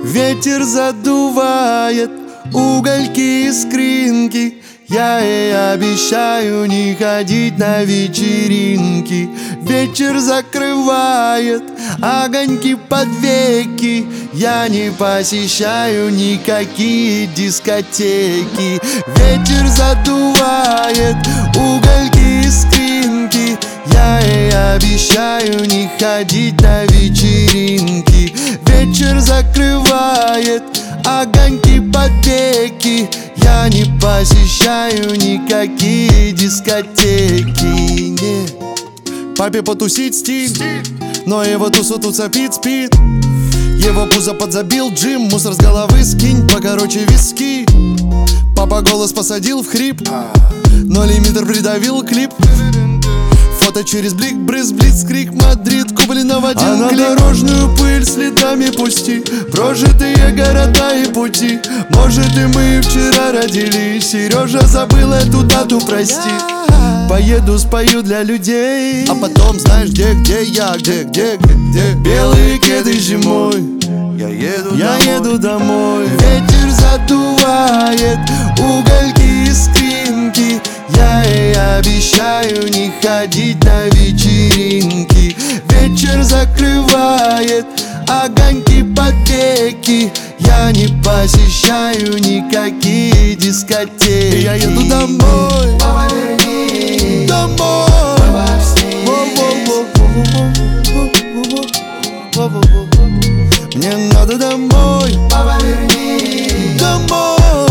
Ветер задувает угольки, искринки. Я ей обещаю не ходить на вечеринки. Вечер закрывает огоньки под веки. Я не посещаю никакие дискотеки. Ветер задувает угольки, искринки. Я ей обещаю не ходить на вечеринки. Вечер закрывает огоньки под веки. Я не посещаю никакие дискотеки. Не. Папе потусить стиль, но его тусу тут сопит, спит. Его пузо подзабил джим, мусор с головы скинь, покороче виски. Папа голос посадил в хрип, но лимитер придавил клип. Фото через блик, брызг, блицкрик, Мадрид куплено в один клик. А на дорожную пыль следами пусти прожитые города и пути. Может, и мы вчера родились. Сережа забыл эту дату, прости. Поеду, спою для людей, а потом знаешь где я, где. Белые кеды зимой. Я еду домой. Ветер задувает угольки, искринки. Я ей обещаю не ходить на вечеринки. Вечер закрывает огоньки под веки. Я не посещаю никакие дискотеки. Я еду домой. Папа, верни. Домой. Мне надо домой. Папа, верни. Домой.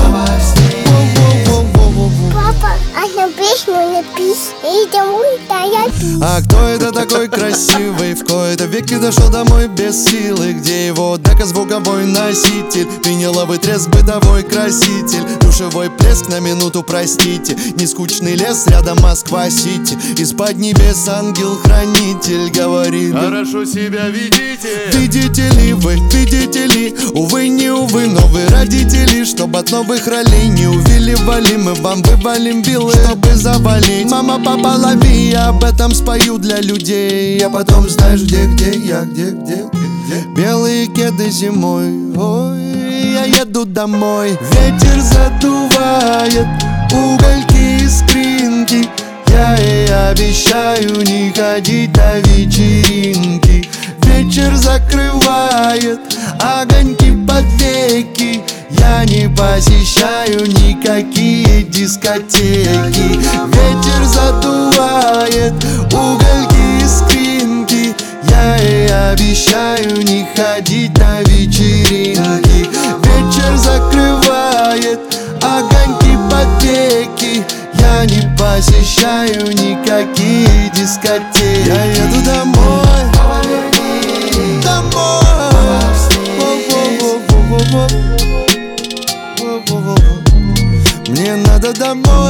Папа, одну песню напись и домой, да я пишу. А кто это такой красивый? В кои-то веки дошел домой без силы. Где его дека, звуковой носитель? Виниловый треск, бытовой краситель. Душевой плеск на минуту, простите. Нескучный лес, рядом Москва-Сити. Из-под небес ангел-хранитель говорит: хорошо себя ведите. Видите ли вы, видите ли? Увы, не увы, но вы родители. Чтоб от новых ролей не увиливали, мы вам вывалим вилы, чтобы завалить. Мама, папа, лови, я об этом спою для людей. А потом знаешь где я, где. Белые кеды зимой. Ой, я еду домой. Ветер задувает угольки, искринки. Я ей обещаю не ходить на вечеринки. Вечер закрывает огоньки под веки. Я не посещаю никакие дискотеки. Ветер задувает угольки, искринки. Я ей обещаю не ходить на вечеринки. Вечер закрывает огоньки под веки. Я не посещаю никакие дискотеки. Я еду домой. Домой. Мне надо домой.